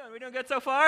doing? We doing good so far?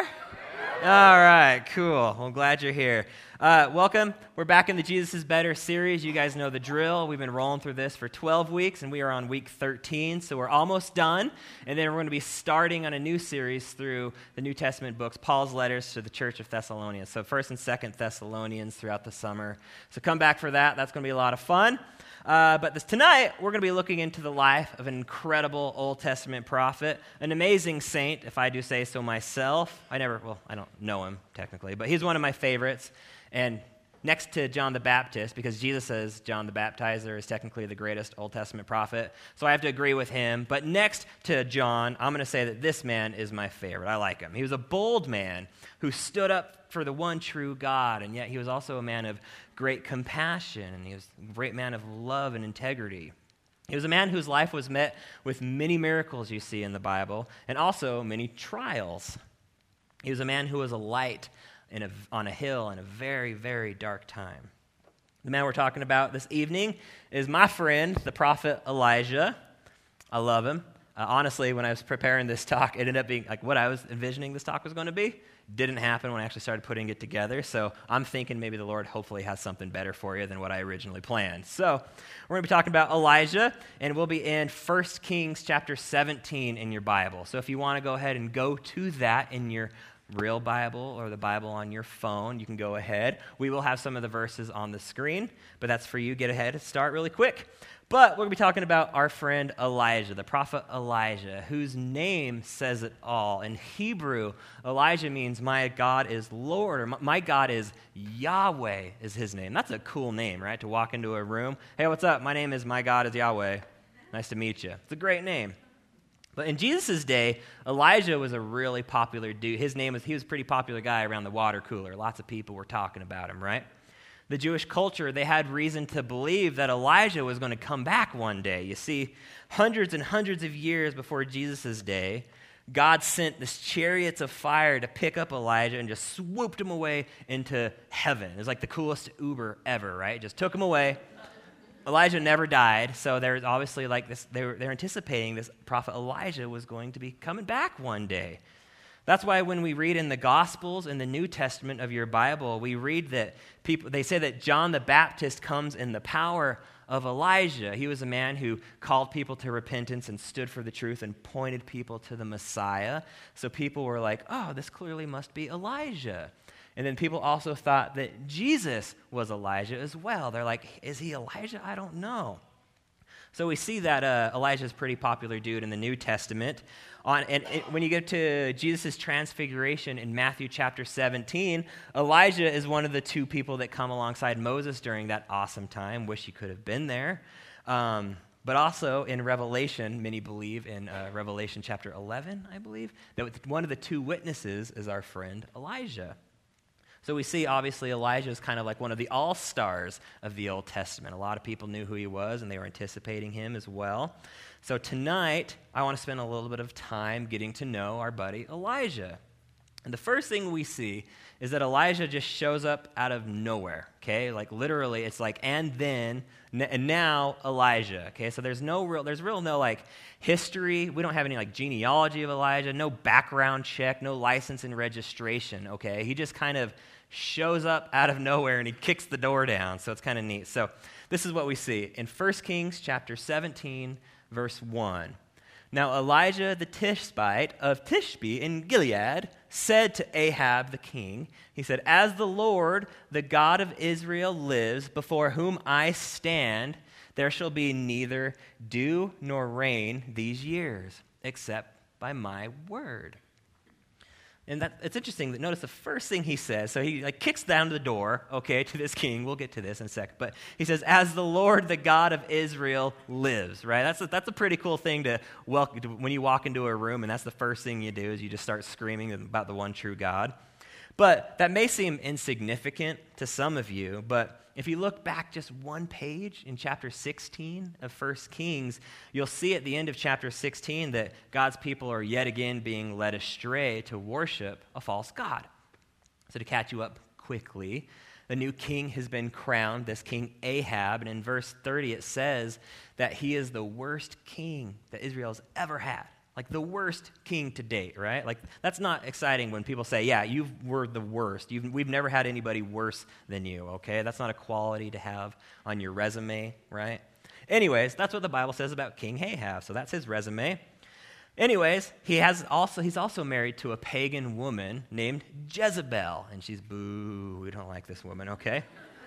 All right, cool. Well, glad you're here. Welcome. We're back in the Jesus is Better series. You guys know the drill. We've been rolling through this for 12 weeks, and we are on week 13, so we're almost done. And then we're going to be starting on a new series through the New Testament books, Paul's letters to the Church of Thessalonians. So 1st and 2nd Thessalonians throughout the summer. So come back for that. That's going to be a lot of fun. But tonight, we're going to be looking into the life of an incredible Old Testament prophet, an amazing saint, if I do say so myself. I don't know him technically, but he's one of my favorites. And next to John the Baptist, because Jesus says John the Baptizer is technically the greatest Old Testament prophet, so I have to agree with him. But next to John, I'm going to say that this man is my favorite. I like him. He was a bold man who stood up for the one true God, and yet he was also a man of great compassion, and he was a great man of love and integrity. He was a man whose life was met with many miracles you see in the Bible, and also many trials. He was a man who was a light on a hill in a very, very dark time. The man we're talking about this evening is my friend, the prophet Elijah. I love him. Honestly, when I was preparing this talk, it ended up being like what I was envisioning this talk was going to be. Didn't happen when I actually started putting it together, so I'm thinking maybe the Lord hopefully has something better for you than what I originally planned. So we're going to be talking about Elijah, and we'll be in 1 Kings chapter 17 in your Bible. So if you want to go ahead and go to that in your real Bible or the Bible on your phone, you can go ahead. We will have some of the verses on the screen, but that's for you. Get ahead and start really quick. But we're going to be talking about our friend Elijah, the prophet Elijah, whose name says it all. In Hebrew, Elijah means my God is Lord, or my God is Yahweh is his name. That's a cool name, right? To walk into a room, hey, what's up? My name is my God is Yahweh. Nice to meet you. It's a great name. But in Jesus' day, Elijah was a really popular dude. He was a pretty popular guy around the water cooler. Lots of people were talking about him, right? The Jewish culture, they had reason to believe that Elijah was going to come back one day. You see, hundreds and hundreds of years before Jesus' day, God sent this chariots of fire to pick up Elijah and just swooped him away into heaven. It was like the coolest Uber ever, right? Just took him away. Elijah never died, so there's obviously like this, they're anticipating this prophet Elijah was going to be coming back one day. That's why when we read in the Gospels, in the New Testament of your Bible, we read that they say that John the Baptist comes in the power of Elijah. He was a man who called people to repentance and stood for the truth and pointed people to the Messiah. So people were like, oh, this clearly must be Elijah. And then people also thought that Jesus was Elijah as well. They're like, is he Elijah? I don't know. So we see that Elijah's a pretty popular dude in the New Testament. When you get to Jesus' transfiguration in Matthew chapter 17, Elijah is one of the two people that come alongside Moses during that awesome time. Wish he could have been there. But also in Revelation, many believe in Revelation chapter 11, I believe, that one of the two witnesses is our friend Elijah. So we see, obviously, Elijah is kind of like one of the all-stars of the Old Testament. A lot of people knew who he was, and they were anticipating him as well. So tonight, I want to spend a little bit of time getting to know our buddy Elijah. And the first thing we see is that Elijah just shows up out of nowhere, okay? Like literally, it's like, and now Elijah, okay? So there's no like history. We don't have any like genealogy of Elijah, no background check, no license and registration, okay? He just kind of shows up out of nowhere and he kicks the door down. So it's kind of neat. So this is what we see in 1 Kings chapter 17, verse 1. Now Elijah the Tishbite of Tishbe in Gilead said to Ahab the king, he said, as the Lord, the God of Israel lives, before whom I stand, there shall be neither dew nor rain these years, except by my word. And it's interesting that notice the first thing he says, so he like kicks down the door, okay, to this king. We'll get to this in a second. But he says, as the Lord, the God of Israel lives, right? That's a pretty cool thing to welcome when you walk into a room, and that's the first thing you do is you just start screaming about the one true God. But that may seem insignificant to some of you, but if you look back just one page in chapter 16 of 1 Kings, you'll see at the end of chapter 16 that God's people are yet again being led astray to worship a false god. So to catch you up quickly, the new king has been crowned, this king Ahab, and in verse 30 it says that he is the worst king that Israel has ever had. Like the worst king to date, right? Like that's not exciting when people say, yeah, you were the worst. We've never had anybody worse than you, okay? That's not a quality to have on your resume, right? Anyways, that's what the Bible says about King Ahab, so that's his resume. Anyways, he's also married to a pagan woman named Jezebel, and she's, boo, we don't like this woman, okay?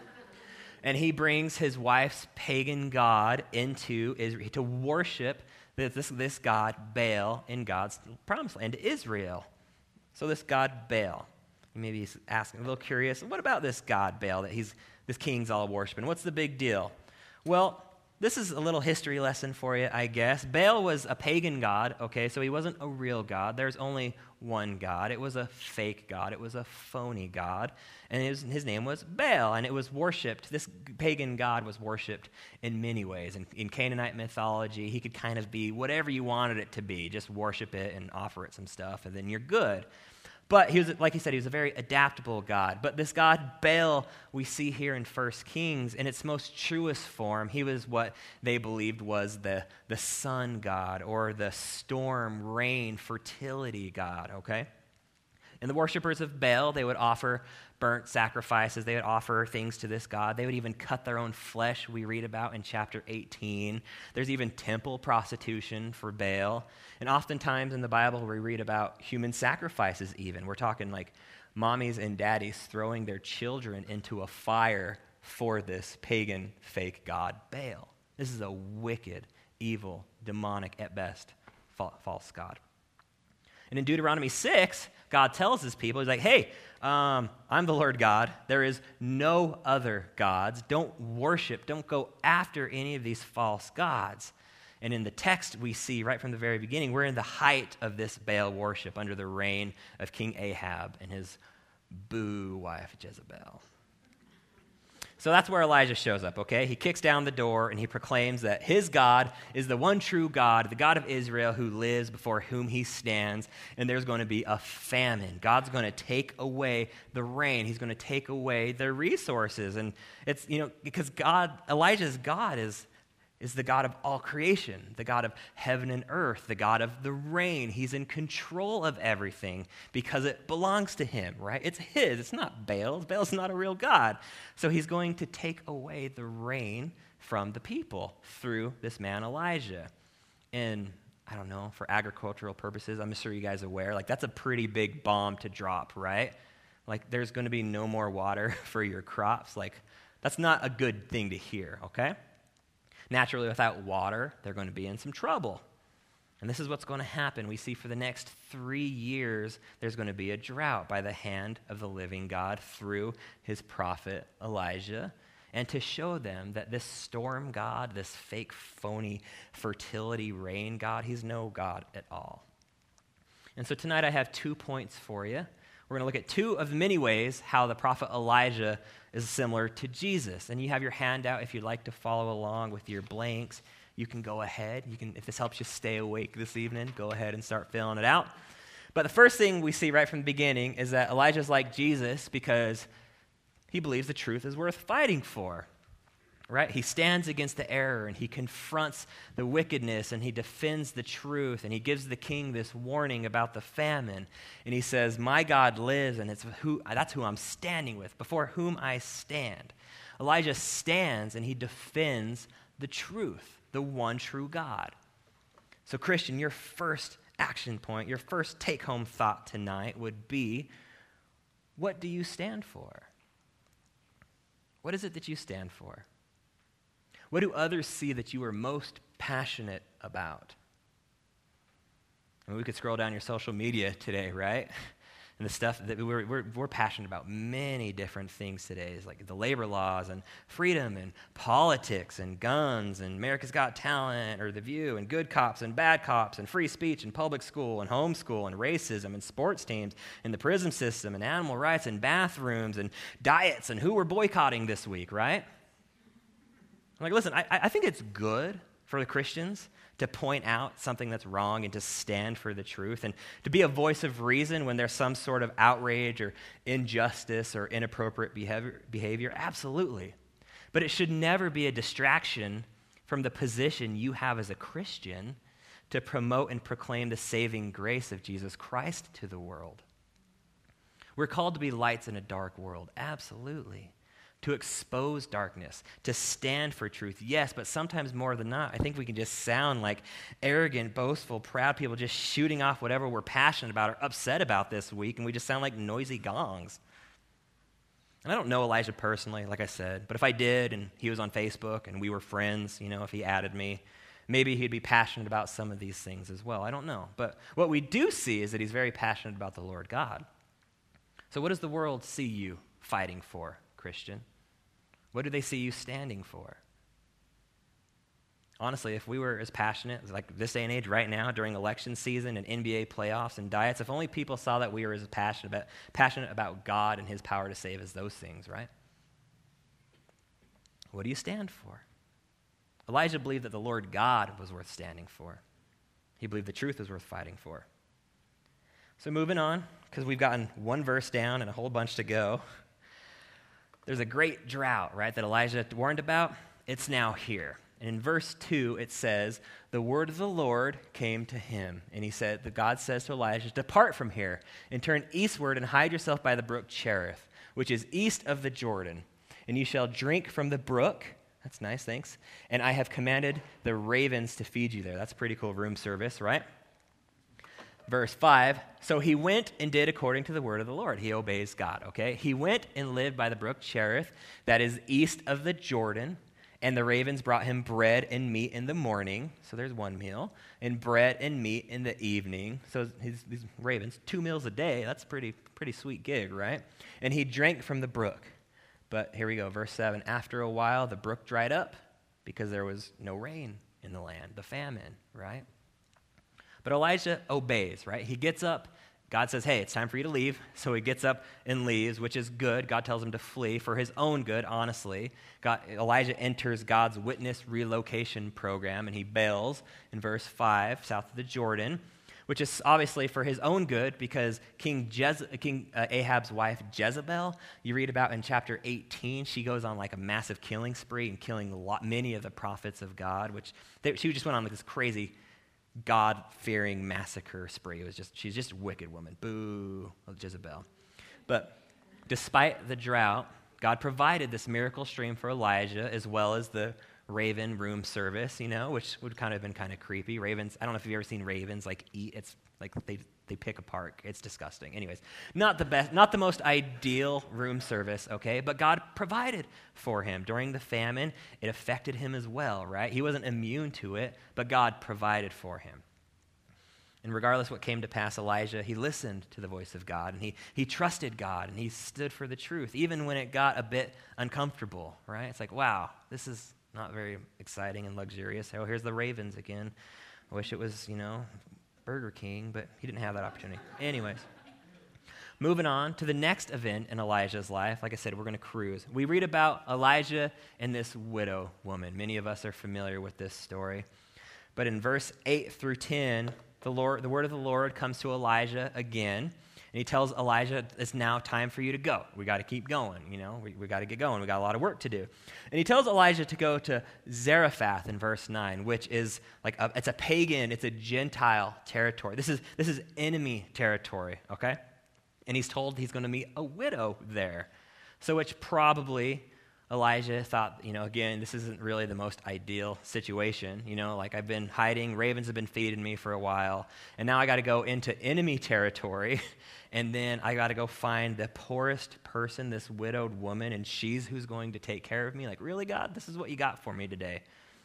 And he brings his wife's pagan god into Israel to worship this god Baal in God's promised land to Israel. So this god Baal, maybe he's asking, a little curious, what about this god Baal that this king's all worshiping? What's the big deal? Well, this is a little history lesson for you, I guess. Baal was a pagan god, okay, so he wasn't a real god. There's only one God. It was a fake God. It was a phony God, and his name was Baal, and it was worshipped. This pagan god was worshipped in many ways. In Canaanite mythology, he could kind of be whatever you wanted it to be. Just worship it and offer it some stuff, and then you're good. But he was, like he said, he was a very adaptable God. But this God Baal we see here in 1 Kings, in its most truest form, he was what they believed was the sun god or the storm, rain, fertility god, okay? And the worshipers of Baal, they would offer burnt sacrifices. They would offer things to this god. They would even cut their own flesh, we read about in chapter 18. There's even temple prostitution for Baal. And oftentimes in the Bible, we read about human sacrifices even. We're talking like mommies and daddies throwing their children into a fire for this pagan fake god Baal. This is a wicked, evil, demonic at best, false god. And in Deuteronomy 6, God tells his people, he's like, hey, I'm the Lord God. There is no other gods. Don't worship, don't go after any of these false gods. And in the text we see right from the very beginning, we're in the height of this Baal worship under the reign of King Ahab and his boo wife Jezebel. So that's where Elijah shows up, okay? He kicks down the door and he proclaims that his God is the one true God, the God of Israel who lives, before whom he stands, and there's going to be a famine. God's going to take away the rain. He's going to take away their resources. And it's, because Elijah's God is the God of all creation, the God of heaven and earth, the God of the rain. He's in control of everything because it belongs to him, right? It's his. It's not Baal's. Baal's not a real God. So he's going to take away the rain from the people through this man Elijah. And I don't know, for agricultural purposes, I'm sure you guys are aware, like that's a pretty big bomb to drop, right? Like there's going to be no more water for your crops. Like that's not a good thing to hear, okay? Naturally, without water, they're going to be in some trouble. And this is what's going to happen. We see for the next 3 years, there's going to be a drought by the hand of the living God through his prophet Elijah. And to show them that this storm God, this fake, phony fertility rain God, he's no God at all. And so tonight I have 2 points for you. We're going to look at 2 of the many ways how the prophet Elijah is similar to Jesus. And you have your handout if you'd like to follow along with your blanks. You can go ahead. If this helps you stay awake this evening, go ahead and start filling it out. But the first thing we see right from the beginning is that Elijah's like Jesus because he believes the truth is worth fighting for. Right? He stands against the error and he confronts the wickedness and he defends the truth and he gives the king this warning about the famine. And he says, my God lives and that's who I'm standing with, before whom I stand. Elijah stands and he defends the truth, the one true God. So Christian, your first action point, your first take-home thought tonight would be, what do you stand for? What is it that you stand for? What do others see that you are most passionate about? I mean, we could scroll down your social media today, right? And the stuff that we're passionate about, many different things today, is like the labor laws and freedom and politics and guns and America's Got Talent or The View and good cops and bad cops and free speech and public school and homeschool and racism and sports teams and the prison system and animal rights and bathrooms and diets and who we're boycotting this week, right? Like, listen, I think it's good for the Christians to point out something that's wrong and to stand for the truth and to be a voice of reason when there's some sort of outrage or injustice or inappropriate behavior. Absolutely. But it should never be a distraction from the position you have as a Christian to promote and proclaim the saving grace of Jesus Christ to the world. We're called to be lights in a dark world, absolutely. To expose darkness, to stand for truth, yes, but sometimes more than not, I think we can just sound like arrogant, boastful, proud people just shooting off whatever we're passionate about or upset about this week, and we just sound like noisy gongs. And I don't know Elijah personally, like I said, but if I did and he was on Facebook and we were friends, if he added me, maybe he'd be passionate about some of these things as well. I don't know. But what we do see is that he's very passionate about the Lord God. So what does the world see you fighting for, Christian? What do they see you standing for? Honestly, if we were as passionate, like this day and age right now during election season and NBA playoffs and diets, if only people saw that we were as passionate about God and his power to save as those things, right? What do you stand for? Elijah believed that the Lord God was worth standing for. He believed the truth was worth fighting for. So moving on, because we've gotten one verse down and a whole bunch to go. There's a great drought, right, that Elijah warned about. It's now here. And in verse 2, it says, the word of the Lord came to him. And he said, God says to Elijah, depart from here and turn eastward and hide yourself by the brook Cherith, which is east of the Jordan. And you shall drink from the brook. That's nice, thanks. And I have commanded the ravens to feed you there. That's pretty cool room service, right? Verse 5, so he went and did according to the word of the Lord. He obeys God, okay? He went and lived by the brook Cherith, that is east of the Jordan, and the ravens brought him bread and meat in the morning, so there's one meal, and bread and meat in the evening. So these ravens, 2 meals a day, that's pretty sweet gig, right? And he drank from the brook. But here we go, verse 7, after a while the brook dried up because there was no rain in the land, the famine, right? But Elijah obeys, right? He gets up. God says, hey, it's time for you to leave. So he gets up and leaves, which is good. God tells him to flee for his own good, honestly. Elijah enters God's witness relocation program, and he bails in verse 5, south of the Jordan, which is obviously for his own good because King Ahab's wife, Jezebel, you read about in chapter 18, she goes on like a massive killing spree and killing many of the prophets of God, she just went on like this crazy God-fearing massacre spree. She's just a wicked woman. Boo, Jezebel. But despite the drought, God provided this miracle stream for Elijah as well as the raven room service, which would kind of been kind of creepy. Ravens, I don't know if you've ever seen ravens like eat. It's like they pick apart. It's disgusting. Anyways, not the best, not the most ideal room service, okay? But God provided for him during the famine. It affected him as well, right? He wasn't immune to it, but God provided for him. And regardless what came to pass, Elijah, he listened to the voice of God, and he trusted God, and he stood for the truth, even when it got a bit uncomfortable, right? It's like, wow, this is not very exciting and luxurious. Oh, here's the ravens again. I wish it was, Burger King, but he didn't have that opportunity. Anyways, moving on to the next event in Elijah's life. Like I said, we're going to cruise. We read about Elijah and this widow woman. Many of us are familiar with this story. But in verse 8 through 10, the word of the Lord comes to Elijah again, and he tells Elijah, it's now time for you to go. We got to keep going, we got to get going. We got a lot of work to do. And he tells Elijah to go to Zarephath in verse 9, which is it's a pagan, it's a Gentile territory. This is enemy territory, okay? And he's told he's going to meet a widow there. So which probably Elijah thought, again, this isn't really the most ideal situation. I've been hiding, ravens have been feeding me for a while, and now I got to go into enemy territory, and then I got to go find the poorest person, this widowed woman, and she's who's going to take care of me. Like, really, God? This is what you got for me today.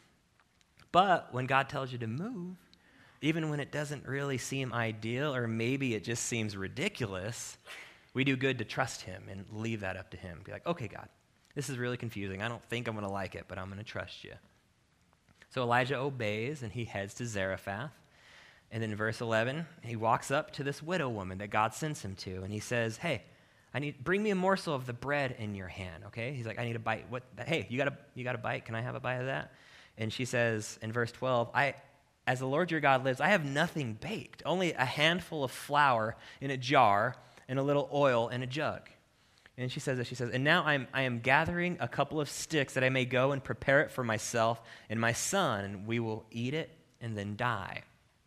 But when God tells you to move, even when it doesn't really seem ideal, or maybe it just seems ridiculous, we do good to trust him and leave that up to him. Be like, okay, God, this is really confusing. I don't think I'm going to like it, but I'm going to trust you. So Elijah obeys, and he heads to Zarephath. And then in verse 11, he walks up to this widow woman that God sends him to, and he says, hey, bring me a morsel of the bread in your hand, okay? He's like, I need a bite. Hey, you got a bite? Can I have a bite of that? And she says in verse 12, as the Lord your God lives, I have nothing baked, only a handful of flour in a jar and a little oil in a jug. And she says, and now I am gathering a couple of sticks that I may go and prepare it for myself and my son, and we will eat it and then die.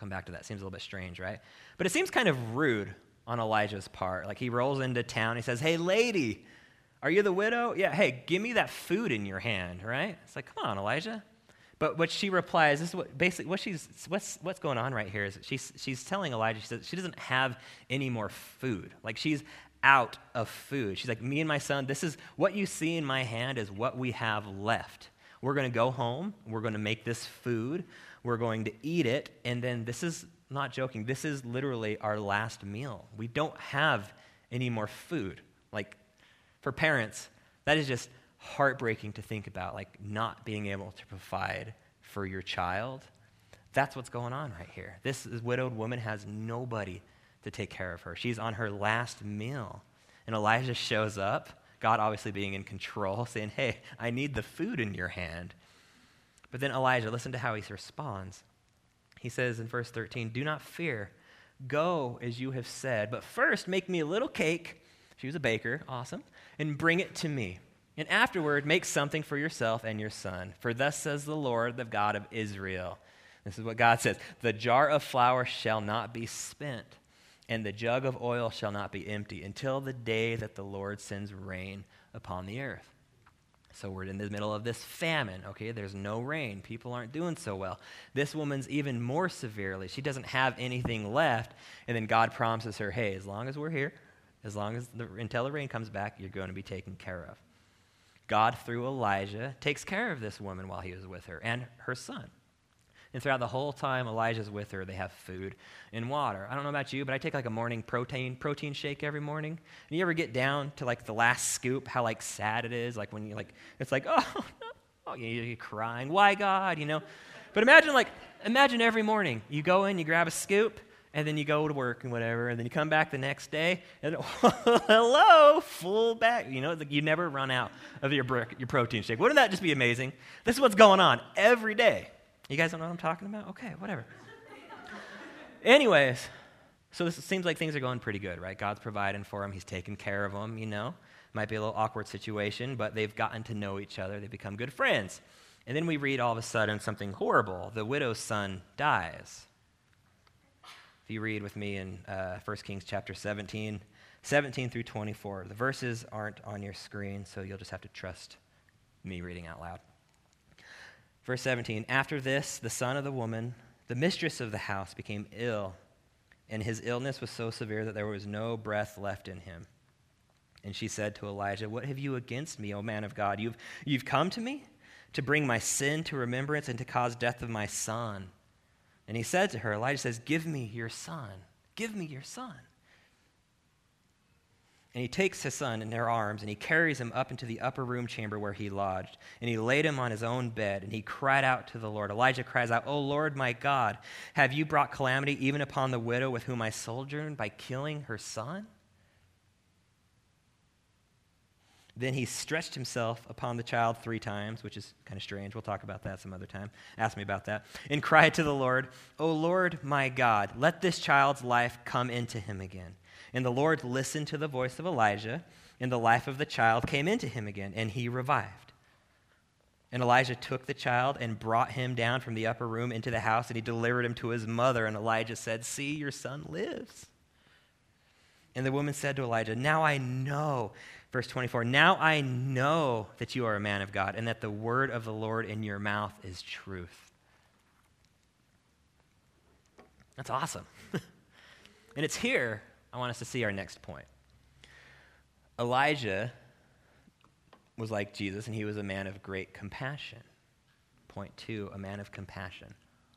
come back to that. Seems a little bit strange, right? But it seems kind of rude on Elijah's part. Like he rolls into town. He says, hey, lady, are you the widow? Yeah, hey, give me that food in your hand, right? It's like, come on, Elijah. But what she replies, this is what basically what's going on right here is she's telling Elijah, she says she doesn't have any more food. Like she's out of food. She's like, me and my son, this is what you see in my hand is what we have left. We're going to go home. We're going to make this food. We're going to eat it. And then this is not joking. This is literally our last meal. We don't have any more food. Like for parents, that is just heartbreaking to think about, like not being able to provide for your child. That's what's going on right here. This widowed woman has nobody to take care of her. She's on her last meal. And Elijah shows up, God obviously being in control, saying, hey, I need the food in your hand. But then Elijah, listen to how he responds. He says in verse 13, do not fear. Go as you have said, but first make me a little cake. She was a baker, awesome. And bring it to me. And afterward, make something for yourself and your son. For thus says the Lord, the God of Israel. This is what God says. The jar of flour shall not be spent, and the jug of oil shall not be empty until the day that the Lord sends rain upon the earth. So we're in the middle of this famine, okay? There's no rain. People aren't doing so well. This woman's even more severely. She doesn't have anything left, and then God promises her, hey, as long as we're here, until the rain comes back, you're going to be taken care of. God, through Elijah, takes care of this woman while he was with her and her son. And throughout the whole time Elijah's with her, they have food and water. I don't know about you, but I take like a morning protein shake every morning. And you ever get down to like the last scoop, how like sad it is? Like when you like, it's like, oh, no. Oh, you're crying. Why, God? You know? But imagine every morning you go in, you grab a scoop, and then you go to work and whatever, and then you come back the next day, and hello, full bag. You know, you never run out of your protein shake. Wouldn't that just be amazing? This is what's going on every day. You guys don't know what I'm talking about? Okay, whatever. Anyways, so this seems like things are going pretty good, right? God's providing for them. He's taking care of them, you know. Might be a little awkward situation, but they've gotten to know each other. They become good friends. And then we read all of a sudden something horrible. The widow's son dies. If you read with me in 1 Kings chapter 17 through 24. The verses aren't on your screen, so you'll just have to trust me reading out loud. Verse 17, after this, the son of the woman, the mistress of the house, became ill, and his illness was so severe that there was no breath left in him. And she said to Elijah, what have you against me, O man of God? You've come to me to bring my sin to remembrance and to cause death of my son. And he said to her, Elijah says, give me your son. Give me your son. And he takes his son in their arms, and he carries him up into the upper room chamber where he lodged. And he laid him on his own bed, and he cried out to the Lord. Elijah cries out, O Lord my God, have you brought calamity even upon the widow with whom I sojourned by killing her son? Then he stretched himself upon the child 3 times, which is kind of strange. We'll talk about that some other time. Ask me about that. And cried to the Lord, O Lord my God, let this child's life come into him again. And the Lord listened to the voice of Elijah, and the life of the child came into him again, and he revived. And Elijah took the child and brought him down from the upper room into the house, and he delivered him to his mother. And Elijah said, see, your son lives. And the woman said to Elijah, now I know, verse 24, now I know that you are a man of God, and that the word of the Lord in your mouth is truth. That's awesome. And it's here I want us to see our next point. Elijah was like Jesus, and he was a man of great compassion. Point 2, a man of compassion.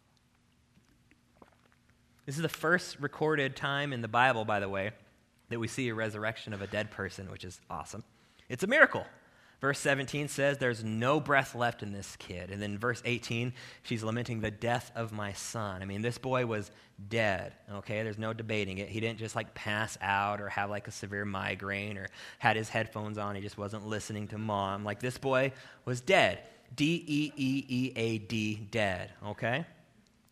This is the first recorded time in the Bible, by the way, that we see a resurrection of a dead person, which is awesome. It's a miracle. Verse 17 says there's no breath left in this kid. And then verse 18, she's lamenting the death of my son. I mean, this boy was dead, okay? There's no debating it. He didn't just like pass out or have like a severe migraine or had his headphones on. He just wasn't listening to mom. Like this boy was dead. D-E-E-E-A-D, dead, okay?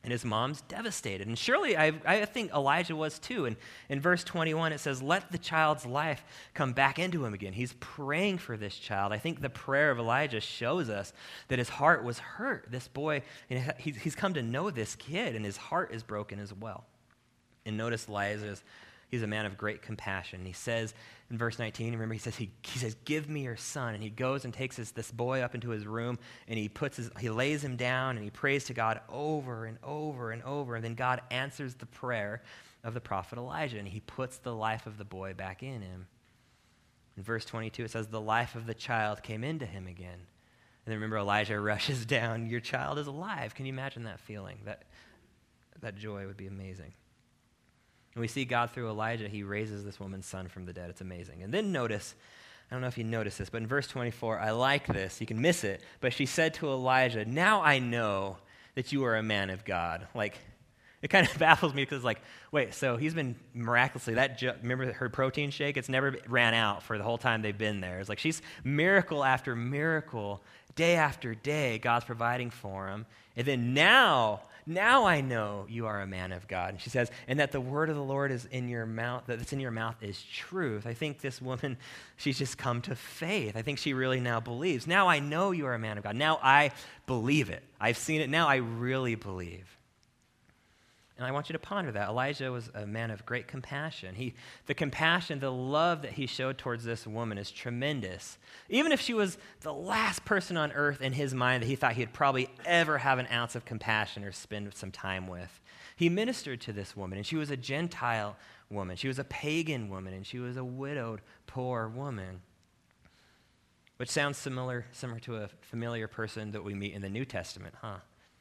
And his mom's devastated. And surely I think Elijah was too. And in verse 21, it says, let the child's life come back into him again. He's praying for this child. I think the prayer of Elijah shows us that his heart was hurt. This boy, he's come to know this kid, and his heart is broken as well. And notice Elijah, he's a man of great compassion. He says in verse 19, remember, he says, give me your son. And he goes and takes this boy up into his room, and he lays him down, and he prays to God over and over and over. And then God answers the prayer of the prophet Elijah, and he puts the life of the boy back in him. In verse 22, it says, the life of the child came into him again. And then remember, Elijah rushes down, your child is alive. Can you imagine that feeling? That joy would be amazing. And we see God through Elijah, he raises this woman's son from the dead. It's amazing. And then notice, I don't know if you notice this, but in verse 24, I like this. You can miss it. But she said to Elijah, now I know that you are a man of God. Like, it kind of baffles me because, like, wait, so he's been miraculously, remember her protein shake? It's never ran out for the whole time they've been there. It's like she's miracle after miracle, day after day, God's providing for him. And then now I know you are a man of God. And she says, and that the word of the Lord is in your mouth, that it's in your mouth is truth. I think this woman, she's just come to faith. I think she really now believes. Now I know you are a man of God. Now I believe it. I've seen it. Now I really believe. And I want you to ponder that. Elijah was a man of great compassion. The compassion, the love that he showed towards this woman is tremendous. Even if she was the last person on earth in his mind that he thought he'd probably ever have an ounce of compassion or spend some time with, he ministered to this woman, and she was a Gentile woman. She was a pagan woman, and she was a widowed, poor woman, which sounds similar to a familiar person that we meet in the New Testament, huh?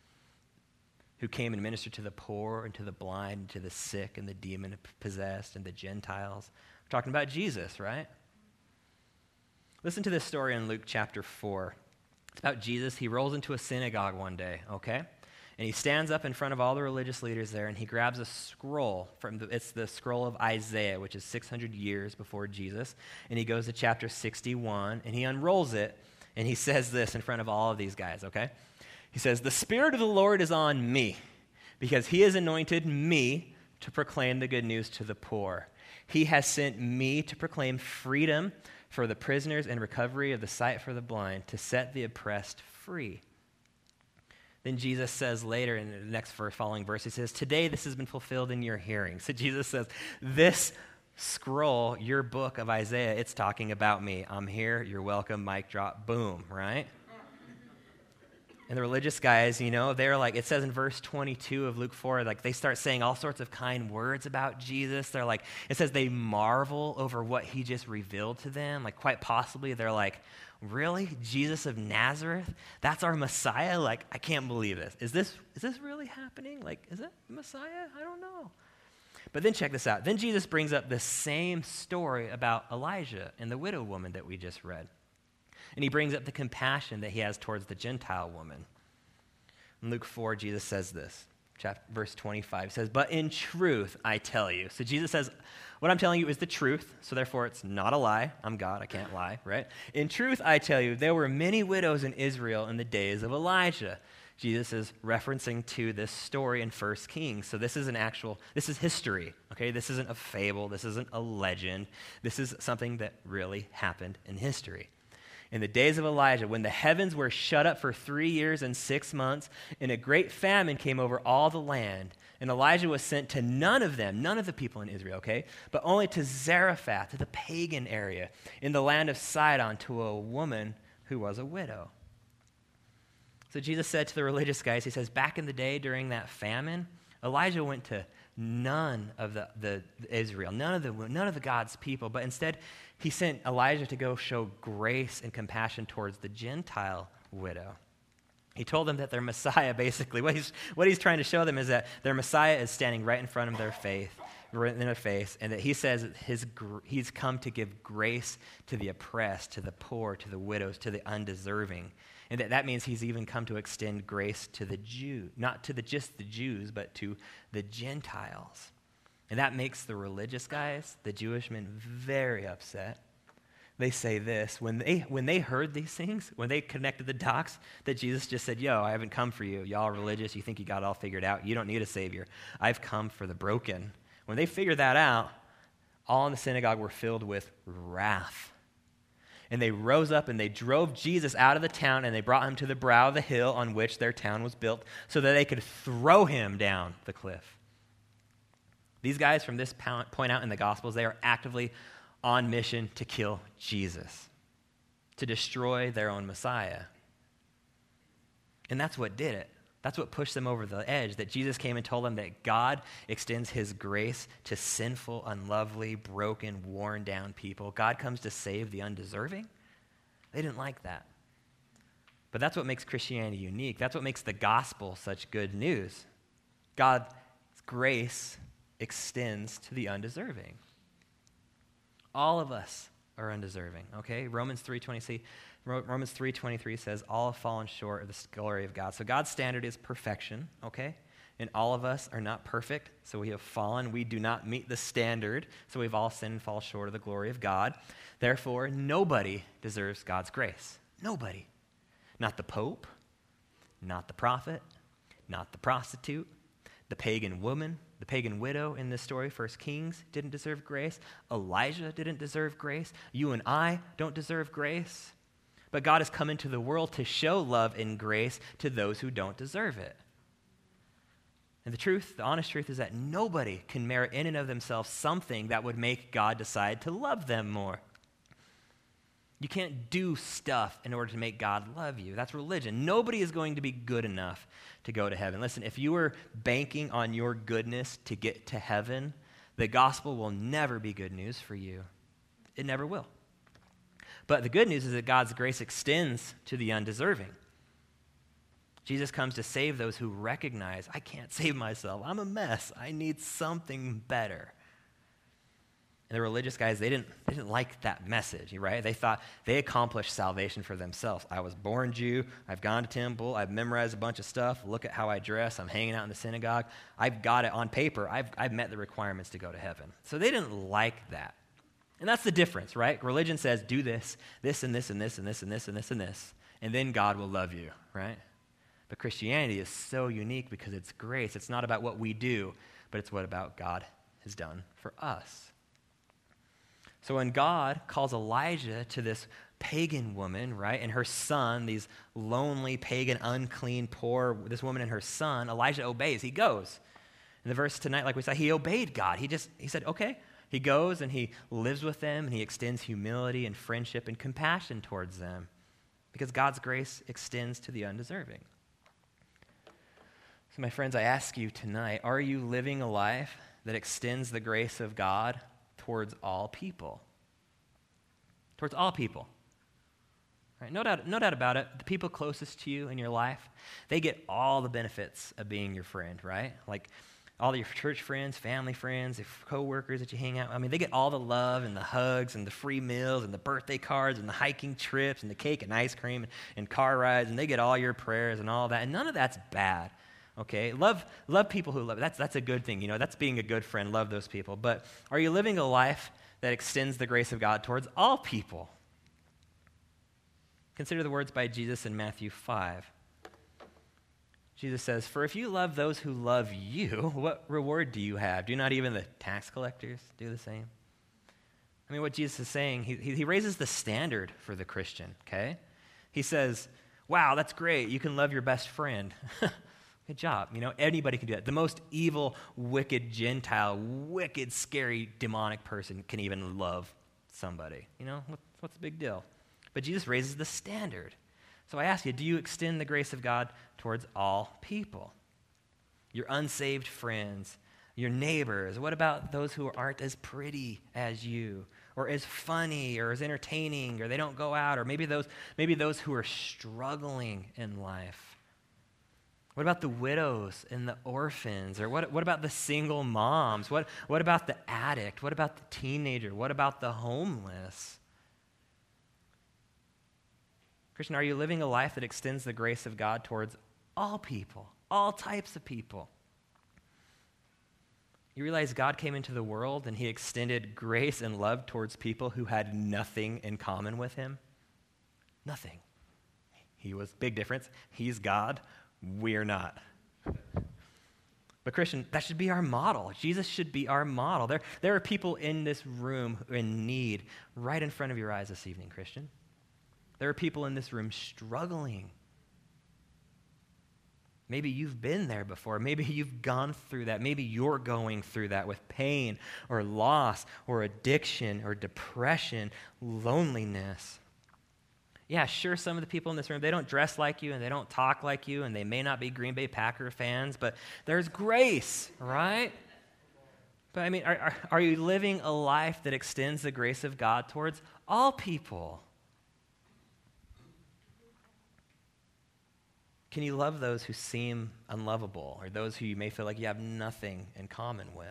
Who came and ministered to the poor and to the blind and to the sick and the demon-possessed and the Gentiles. We're talking about Jesus, right? Listen to this story in Luke chapter 4. It's about Jesus. He rolls into a synagogue one day, okay? And he stands up in front of all the religious leaders there, and he grabs a scroll. It's the scroll of Isaiah, which is 600 years before Jesus. And he goes to chapter 61, and he unrolls it, and he says this in front of all of these guys, okay? He says, the Spirit of the Lord is on me, because he has anointed me to proclaim the good news to the poor. He has sent me to proclaim freedom for the prisoners and recovery of the sight for the blind, to set the oppressed free. Then Jesus says later in the next following verse, he says, today this has been fulfilled in your hearing. So Jesus says, this scroll, your book of Isaiah, it's talking about me. I'm here, you're welcome, mic drop, boom, right? And the religious guys, they're like, it says in verse 22 of Luke 4, like they start saying all sorts of kind words about Jesus. They're like, it says they marvel over what he just revealed to them. Like quite possibly they're like, really? Jesus of Nazareth? That's our Messiah? Like, I can't believe this. Is this really happening? Like, is it Messiah? I don't know. But then check this out. Then Jesus brings up the same story about Elijah and the widow woman that we just read. And he brings up the compassion that he has towards the Gentile woman. In Luke 4, Jesus says this, verse 25. He says, but in truth, I tell you. So Jesus says, what I'm telling you is the truth, so therefore it's not a lie. I'm God, I can't lie, right? In truth, I tell you, there were many widows in Israel in the days of Elijah. Jesus is referencing to this story in 1 Kings. So this is history, okay? This isn't a fable. This isn't a legend. This is something that really happened in history. In the days of Elijah, when the heavens were shut up for 3 years and 6 months, and a great famine came over all the land, and Elijah was sent to none of the people in Israel, okay, but only to Zarephath, to the pagan area, in the land of Sidon, to a woman who was a widow. So Jesus said to the religious guys, he says, back in the day during that famine, Elijah went to none of the Israel, none of the God's people, but instead he sent Elijah to go show grace and compassion towards the Gentile widow. He told them that their Messiah, basically, what he's trying to show them is that their Messiah is standing right in front of their face, and that he says he's come to give grace to the oppressed, to the poor, to the widows, to the undeserving. And that means he's even come to extend grace to the Jew, not to just the Jews, but to the Gentiles. And that makes the religious guys, the Jewish men, very upset. They say this, when they heard these things, when they connected the dots, that Jesus just said, yo, I haven't come for you. Y'all are religious. You think you got it all figured out. You don't need a Savior. I've come for the broken. When they figured that out, all in the synagogue were filled with wrath. And they rose up and they drove Jesus out of the town and they brought him to the brow of the hill on which their town was built so that they could throw him down the cliff. These guys from this point out in the Gospels, they are actively on mission to kill Jesus, to destroy their own Messiah. And that's what did it. That's what pushed them over the edge, that Jesus came and told them that God extends his grace to sinful, unlovely, broken, worn down people. God comes to save the undeserving. They didn't like that. But that's what makes Christianity unique. That's what makes the gospel such good news. God's grace extends to the undeserving. All of us are undeserving, okay? Romans 3:23 says, all have fallen short of the glory of God. So God's standard is perfection, okay? And all of us are not perfect, so we have fallen. We do not meet the standard, so we've all sinned and fall short of the glory of God. Therefore, nobody deserves God's grace. Nobody. Not the Pope, not the prophet, not the prostitute, the pagan woman, the pagan widow in this story, 1 Kings, didn't deserve grace. Elijah didn't deserve grace. You and I don't deserve grace. But God has come into the world to show love and grace to those who don't deserve it. And the honest truth is that nobody can merit in and of themselves something that would make God decide to love them more. You can't do stuff in order to make God love you. That's religion. Nobody is going to be good enough to go to heaven. Listen, if you were banking on your goodness to get to heaven, the gospel will never be good news for you. It never will. But the good news is that God's grace extends to the undeserving. Jesus comes to save those who recognize, I can't save myself. I'm a mess. I need something better. And the religious guys, they didn't like that message, right? They thought they accomplished salvation for themselves. I was born Jew. I've gone to temple. I've memorized a bunch of stuff. Look at how I dress. I'm hanging out in the synagogue. I've got it on paper. I've met the requirements to go to heaven. So they didn't like that. And that's the difference, right? Religion says, do this, this, and this, and this, and this, and this, and this, and this, and then God will love you, right? But Christianity is so unique because it's grace. It's not about what we do, but it's what about God has done for us. So when God calls Elijah to this pagan woman, right, and her son, these lonely, pagan, unclean, poor, this woman and her son, Elijah obeys. He goes. In the verse tonight, like we saw, he obeyed God. He said, okay. He goes and he lives with them and he extends humility and friendship and compassion towards them because God's grace extends to the undeserving. So my friends, I ask you tonight, are you living a life that extends the grace of God towards all people? Towards all people. Right? No doubt about it. The people closest to you in your life, they get all the benefits of being your friend, right? Like all your church friends, family friends, co-workers that you hang out with. I mean, they get all the love and the hugs and the free meals and the birthday cards and the hiking trips and the cake and ice cream and car rides, and they get all your prayers and all that. And none of that's bad. Okay, love people who love. That's a good thing. You know, that's being a good friend. Love those people. But are you living a life that extends the grace of God towards all people? Consider the words by Jesus in Matthew 5. Jesus says, "For if you love those who love you, what reward do you have? Do not even the tax collectors do the same?" I mean, what Jesus is saying, he raises the standard for the Christian, okay? He says, wow, that's great. You can love your best friend. Good job. You know, anybody can do that. The most evil, wicked Gentile, wicked, scary, demonic person can even love somebody. You know, what's the big deal? But Jesus raises the standard. So I ask you, do you extend the grace of God towards all people? Your unsaved friends, your neighbors. What about those who aren't as pretty as you, or as funny, or as entertaining, or they don't go out, or maybe those who are struggling in life? What about the widows and the orphans? Or what about the single moms? What about the addict? What about the teenager? What about the homeless? Christian, are you living a life that extends the grace of God towards all people, all types of people? You realize God came into the world and he extended grace and love towards people who had nothing in common with him? Nothing. He was, big difference. He's God. We're not. But Christian, that should be our model. Jesus should be our model. There are people in this room in need right in front of your eyes this evening, Christian. There are people in this room struggling. Maybe you've been there before. Maybe you've gone through that. Maybe you're going through that with pain or loss or addiction or depression, loneliness. Yeah, sure, some of the people in this room, they don't dress like you and they don't talk like you and they may not be Green Bay Packer fans, but there's grace, right? But I mean, are you living a life that extends the grace of God towards all people? Can you love those who seem unlovable or those who you may feel like you have nothing in common with?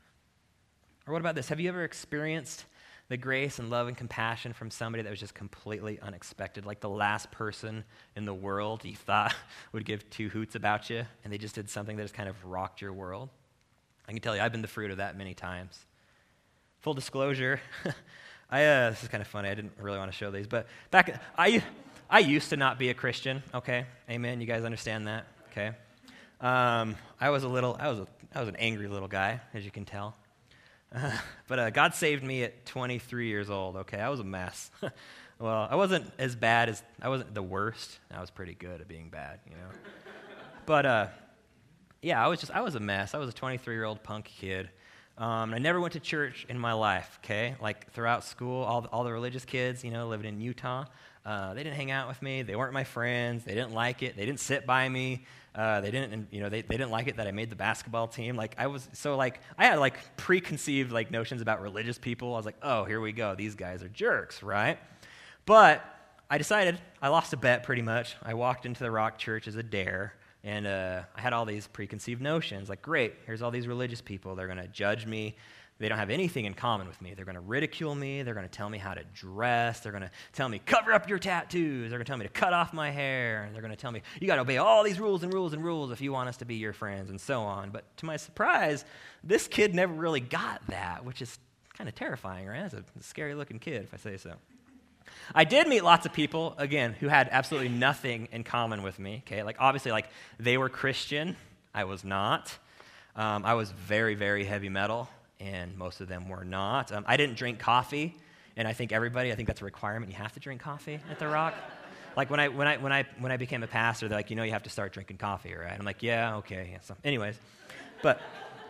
Or what about this? Have you ever experienced the grace and love and compassion from somebody that was just completely unexpected, like the last person in the world you thought would give two hoots about you, and they just did something that just kind of rocked your world? I can tell you, I've been the fruit of that many times. Full disclosure, this is kind of funny. I didn't really want to show these, but I used to not be a Christian. Okay, amen. You guys understand that? Okay. I was an angry little guy, as you can tell. But God saved me at 23 years old, okay? I was a mess. Well, I wasn't I wasn't the worst. I was pretty good at being bad, you know? But, yeah, I was a mess. I was a 23-year-old punk kid. I never went to church in my life, okay? Like, throughout school, all the religious kids, you know, living in Utah, they didn't hang out with me. They weren't my friends. They didn't like it. They didn't sit by me. They didn't like it that I made the basketball team. I had preconceived notions about religious people. I was like, oh, here we go. These guys are jerks, right? But I decided, I lost a bet pretty much. I walked into the Rock Church as a dare, and I had all these preconceived notions. Like, great, here's all these religious people. They're going to judge me. They don't have anything in common with me. They're going to ridicule me. They're going to tell me how to dress. They're going to tell me, cover up your tattoos. They're going to tell me to cut off my hair. And they're going to tell me, you got to obey all these rules and rules and rules if you want us to be your friends, and so on. But to my surprise, this kid never really got that, which is kind of terrifying, right? That's a scary-looking kid, if I say so. I did meet lots of people, again, who had absolutely nothing in common with me, okay? Obviously, they were Christian. I was not. I was very, very heavy metal, and most of them were not. I didn't drink coffee, and I think that's a requirement. You have to drink coffee at the Rock. When I became a pastor, they're like, you have to start drinking coffee, right? I'm like, yeah, okay. Yeah. So, anyways, but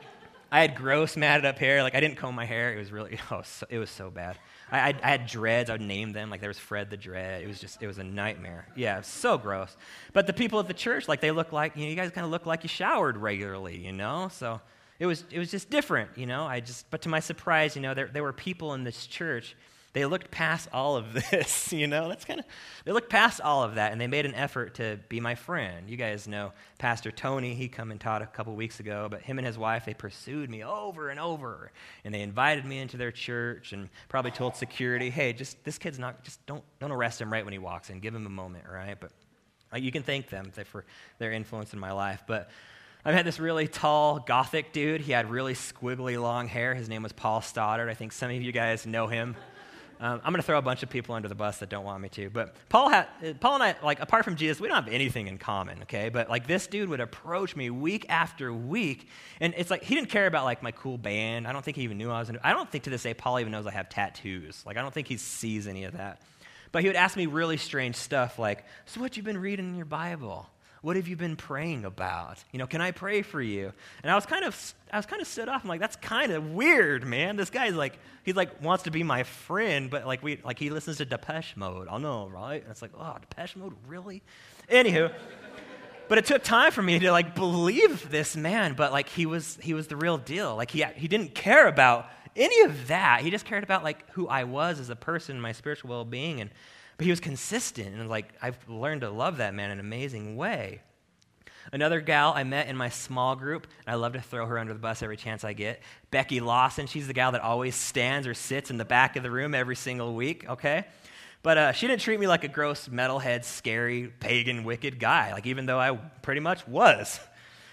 I had gross matted up hair. I didn't comb my hair. It was really, it was so bad. I had dreads. I would name them. There was Fred the Dread. It was a nightmare. Yeah, it was so gross. But the people at the church, they look like, you guys kind of look like you showered regularly, So it was just different, But to my surprise, there were people in this church. They looked past all of this, they looked past all of that, and they made an effort to be my friend. You guys know Pastor Tony. He come and taught a couple weeks ago, but him and his wife, they pursued me over and over, and they invited me into their church and probably told security, hey, just don't arrest him right when he walks in. Give him a moment, right? But you can thank them for their influence in my life. But I had this really tall Gothic dude. He had really squiggly long hair. His name was Paul Stoddard. I think some of you guys know him. I'm going to throw a bunch of people under the bus that don't want me to. But Paul and I, apart from Jesus, we don't have anything in common, okay? But, this dude would approach me week after week, and it's he didn't care about, my cool band. I don't think he even knew I was I don't think to this day Paul even knows I have tattoos. I don't think he sees any of that. But he would ask me really strange stuff so what you been reading in your Bible? What have you been praying about? Can I pray for you? And I was kind of stood off. I'm like, that's kind of weird, man. This guy's he wants to be my friend, but he listens to Depeche Mode. I know, right? And it's oh, Depeche Mode, really? Anywho, but it took time for me to believe this man. But he was the real deal. He didn't care about any of that. He just cared about who I was as a person, my spiritual well-being, but he was consistent, and I've learned to love that man in an amazing way. Another gal I met in my small group, and I love to throw her under the bus every chance I get, Becky Lawson. She's the gal that always stands or sits in the back of the room every single week, okay? But she didn't treat me like a gross metalhead, scary, pagan, wicked guy, even though I pretty much was.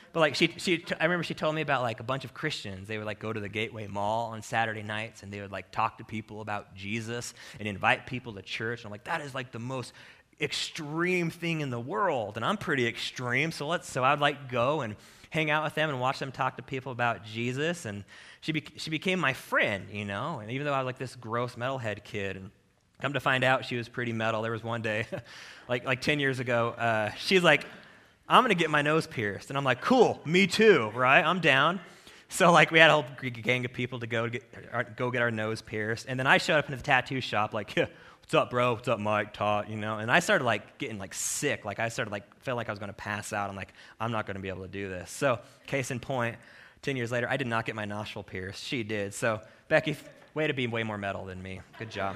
But like I remember she told me about like a bunch of Christians. They would like go to the Gateway Mall on Saturday nights, and they would like talk to people about Jesus and invite people to church. And I'm like, that is like the most extreme thing in the world, and I'm pretty extreme. So I'd like go and hang out with them and watch them talk to people about Jesus. And she became my friend, you know. And even though I was like this gross metalhead kid, and come to find out she was pretty metal. There was one day, like 10 years ago, she's like, I'm going to get my nose pierced. And I'm like, cool, me too, right? I'm down. So like we had a whole gang of people to go get our nose pierced. And then I showed up into the tattoo shop like, yeah, what's up, bro? What's up, Mike? Todd, you know? And I started like getting like sick. Like I started like, felt like I was going to pass out. I'm like, I'm not going to be able to do this. So case in point, 10 years later, I did not get my nostril pierced. She did. So Becky, way to be way more metal than me. Good job.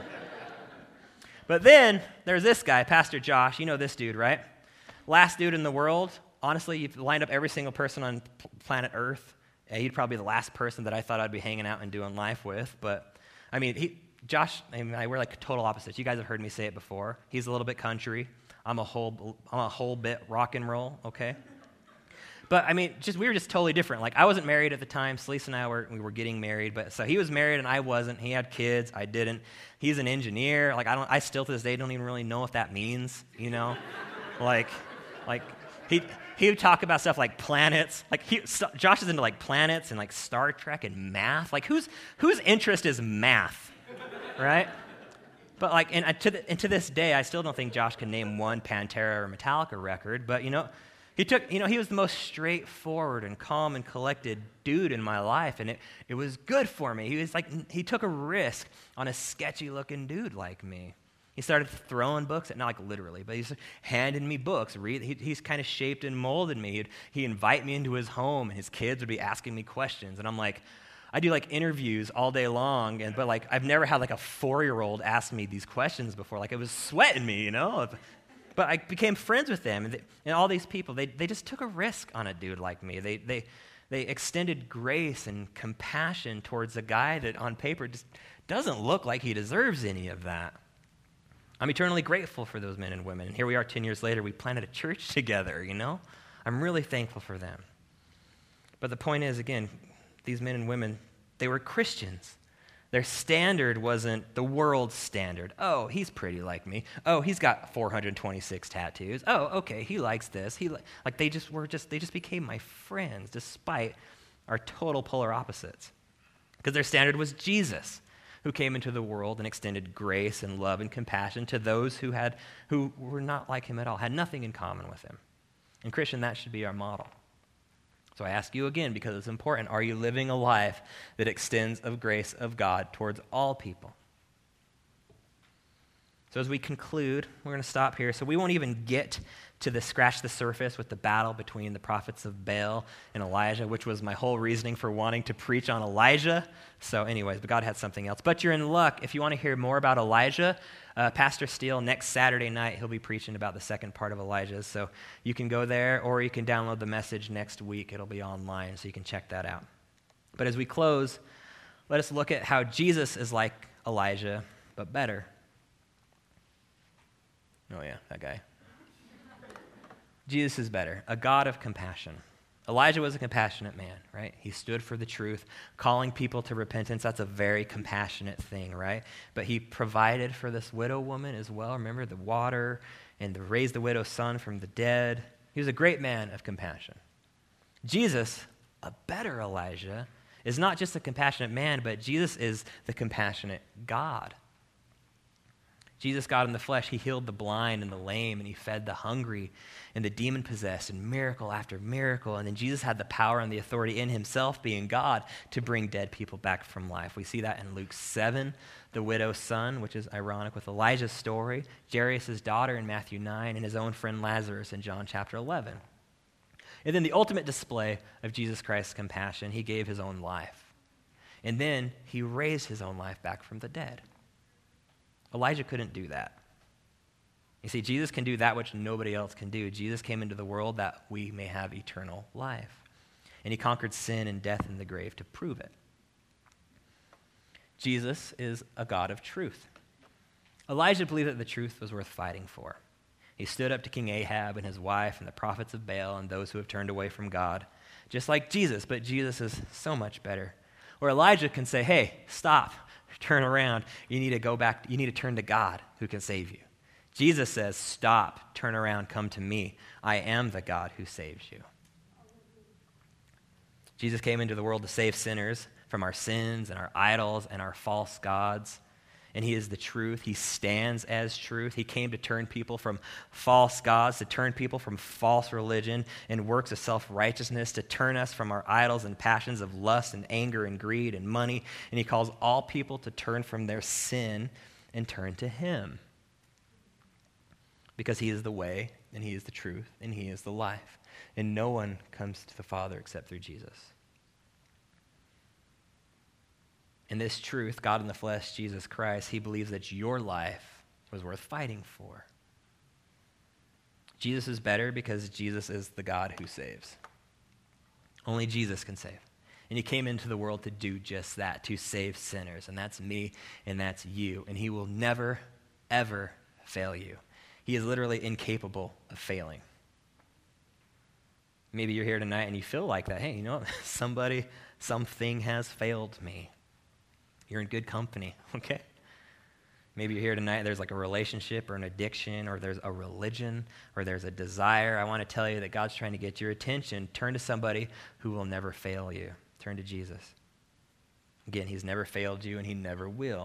But then there's this guy, Pastor Josh. You know this dude, right? Last dude in the world. Honestly, you've lined up every single person on planet Earth. He'd probably be the last person that I thought I'd be hanging out and doing life with. But, I mean, Josh, we're like total opposites. You guys have heard me say it before. He's a little bit country. I'm a whole bit rock and roll, okay? But, I mean, we were just totally different. Like, I wasn't married at the time. Celeste and I we were getting married. But so he was married and I wasn't. He had kids. I didn't. He's an engineer. Like, I still to this day don't even really know what that means, you know? like he would talk about stuff like planets. Like, Josh is into, like, planets and, like, Star Trek and math. Like, whose interest is math, right? But, like, and to this day, I still don't think Josh can name one Pantera or Metallica record. But, you know, he was the most straightforward and calm and collected dude in my life, and it was good for me. He took a risk on a sketchy-looking dude like me. He started throwing books, not like literally, but he's handing me books. He's kind of shaped and molded me. He'd invite me into his home, and his kids would be asking me questions. And I'm like, I do like interviews all day long, but like I've never had like a 4-year-old ask me these questions before. Like it was sweating me, you know? But I became friends with them, and all these people, they just took a risk on a dude like me. They extended grace and compassion towards a guy that on paper just doesn't look like he deserves any of that. I'm eternally grateful for those men and women. And here we are 10 years later, we planted a church together, you know? I'm really thankful for them. But the point is, again, these men and women, they were Christians. Their standard wasn't the world's standard. Oh, he's pretty like me. Oh, he's got 426 tattoos. Oh, okay, he likes this. They just became my friends despite our total polar opposites. Because their standard was Jesus, who came into the world and extended grace and love and compassion to those who were not like him at all, had nothing in common with him. And Christian, that should be our model. So I ask you again, because it's important, are you living a life that extends the grace of God towards all people? So as we conclude, we're going to stop here. So we won't even get to scratch the surface with the battle between the prophets of Baal and Elijah, which was my whole reasoning for wanting to preach on Elijah. So anyways, but God had something else. But you're in luck. If you want to hear more about Elijah, Pastor Steele, next Saturday night, he'll be preaching about the second part of Elijah. So you can go there, or you can download the message next week. It'll be online, so you can check that out. But as we close, let us look at how Jesus is like Elijah, but better. Oh yeah, that guy. Jesus is better, a God of compassion. Elijah was a compassionate man, right? He stood for the truth, calling people to repentance. That's a very compassionate thing, right? But he provided for this widow woman as well. Remember the water and raised the widow's son from the dead. He was a great man of compassion. Jesus, a better Elijah, is not just a compassionate man, but Jesus is the compassionate God. Jesus, God in the flesh, he healed the blind and the lame, and he fed the hungry and the demon-possessed, and miracle after miracle. And then Jesus had the power and the authority in himself, being God, to bring dead people back from life. We see that in Luke 7, the widow's son, which is ironic with Elijah's story, Jairus' daughter in Matthew 9, and his own friend Lazarus in John chapter 11. And then the ultimate display of Jesus Christ's compassion, he gave his own life. And then he raised his own life back from the dead. Elijah couldn't do that. You see, Jesus can do that which nobody else can do. Jesus came into the world that we may have eternal life. And he conquered sin and death and the grave to prove it. Jesus is a God of truth. Elijah believed that the truth was worth fighting for. He stood up to King Ahab and his wife and the prophets of Baal and those who have turned away from God, just like Jesus, but Jesus is so much better. Or Elijah can say, hey, stop, turn around. You need to go back. You need to turn to God who can save you. Jesus says, stop, turn around, come to me. I am the God who saves you. Jesus came into the world to save sinners from our sins and our idols and our false gods. And he is the truth. He stands as truth. He came to turn people from false gods, to turn people from false religion and works of self-righteousness, to turn us from our idols and passions of lust and anger and greed and money. And he calls all people to turn from their sin and turn to him. Because he is the way, and he is the truth, and he is the life. And no one comes to the Father except through Jesus. In this truth, God in the flesh, Jesus Christ, he believes that your life was worth fighting for. Jesus is better because Jesus is the God who saves. Only Jesus can save. And he came into the world to do just that, to save sinners. And that's me, and that's you. And he will never, ever fail you. He is literally incapable of failing. Maybe you're here tonight and you feel like that. Hey, you know what? Something has failed me. You're in good company, okay? Maybe you're here tonight, there's like a relationship or an addiction, or there's a religion, or there's a desire. I want to tell you that God's trying to get your attention. Turn to somebody who will never fail you. Turn to Jesus. Again, he's never failed you, and he never will.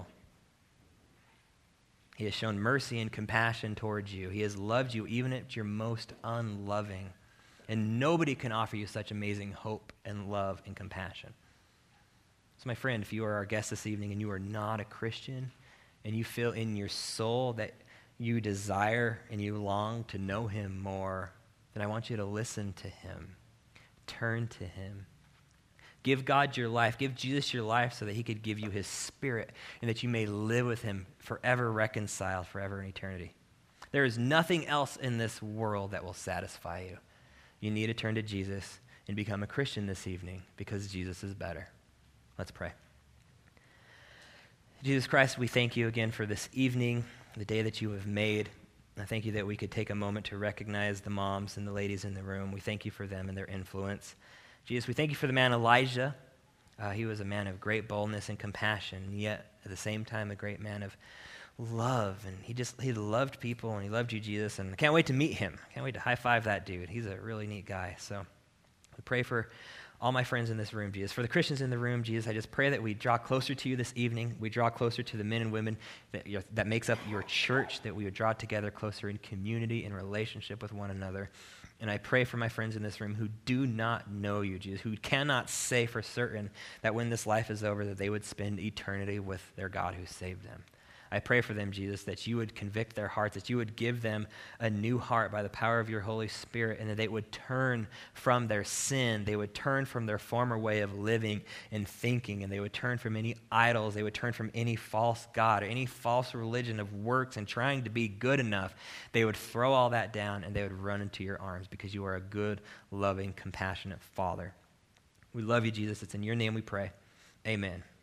He has shown mercy and compassion towards you. He has loved you even at your most unloving. And nobody can offer you such amazing hope and love and compassion. So my friend, if you are our guest this evening and you are not a Christian, and you feel in your soul that you desire and you long to know him more, then I want you to listen to him. Turn to him. Give God your life. Give Jesus your life so that he could give you his spirit and that you may live with him forever reconciled, forever in eternity. There is nothing else in this world that will satisfy you. You need to turn to Jesus and become a Christian this evening because Jesus is better. Let's pray. Jesus Christ, we thank you again for this evening, the day that you have made. I thank you that we could take a moment to recognize the moms and the ladies in the room. We thank you for them and their influence. Jesus, we thank you for the man Elijah. He was a man of great boldness and compassion, and yet at the same time a great man of love. And he loved people, and he loved you, Jesus, and I can't wait to meet him. I can't wait to high-five that dude. He's a really neat guy. So we pray for all my friends in this room, Jesus. For the Christians in the room, Jesus, I just pray that we draw closer to you this evening. We draw closer to the men and women that makes up your church, that we would draw together closer in community and relationship with one another. And I pray for my friends in this room who do not know you, Jesus, who cannot say for certain that when this life is over that they would spend eternity with their God who saved them. I pray for them, Jesus, that you would convict their hearts, that you would give them a new heart by the power of your Holy Spirit, and that they would turn from their sin. They would turn from their former way of living and thinking, and they would turn from any idols. They would turn from any false god or any false religion of works and trying to be good enough. They would throw all that down, and they would run into your arms because you are a good, loving, compassionate Father. We love you, Jesus. It's in your name we pray. Amen.